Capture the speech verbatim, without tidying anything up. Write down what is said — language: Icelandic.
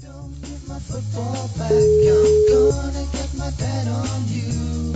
Don't give my football back. I'm gonna get my bet on you.